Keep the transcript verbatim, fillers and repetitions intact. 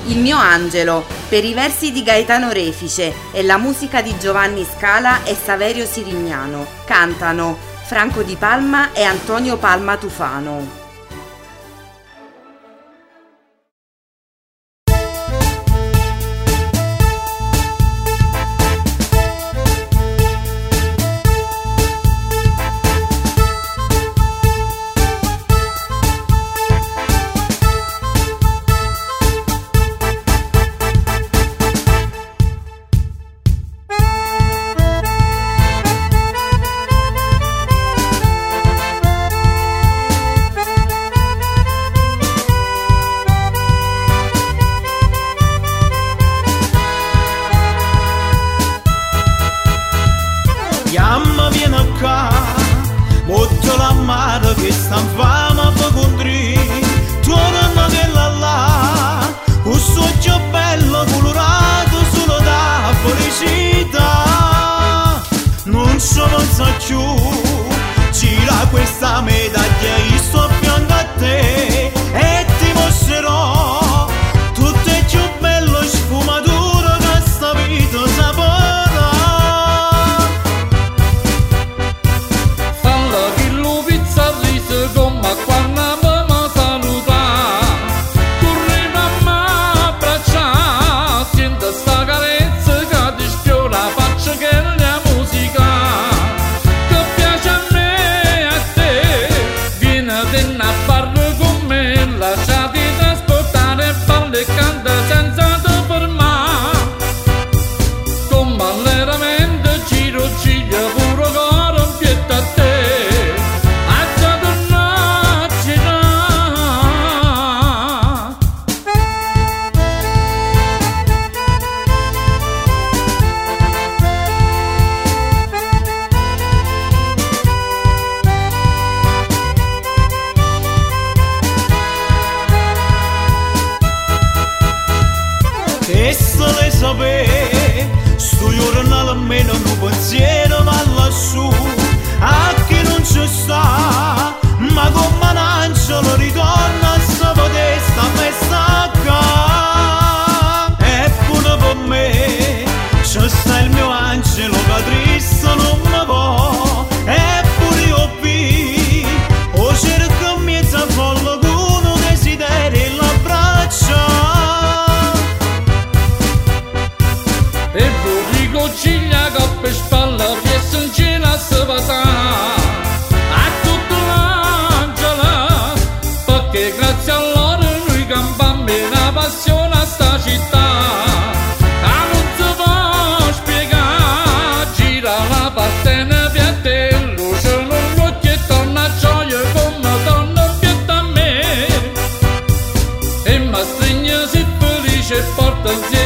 Il mio angelo, per i versi di Gaetano Refice e la musica di Giovanni Scala e Saverio Sirignano. Cantano Franco Di Palma e Antonio Palma Tufano. Chiamma viene qua, molto la mare che sta in fama per contri, torna che là là, un sogno bello colorato solo da felicità. Non so non so più, gira questa medaglia, io sto fianco a te e ti mostrerò tutto è più bello e sfumatura che sta vita sapore. Lasciati trasportare, balla e canta senza te fermare. Con malleramente giro ciglia puro coro pietà a te. A già tornarci là. E se le sapere, sto giornale almeno un pensiero va lassù, a chi non ci sta, ma come un angelo ritorna a sta potesta festa qua. E pure per me, c'è sta il mio angelo che triste non mi può, e pure io vi, o cerco in mezzo a folla con un desiderio in l'abbraccio. E vorrei ciglia coppa e spalla, fiesta in cena se passa a tutto l'angela, perché grazie a loro noi campiamo una passione a sta città. Ah, non si può spiegare, gira la partena per te, luce nell'occhio e torna a gioia come torna pietà a me. E mi stringe si felice e porta insieme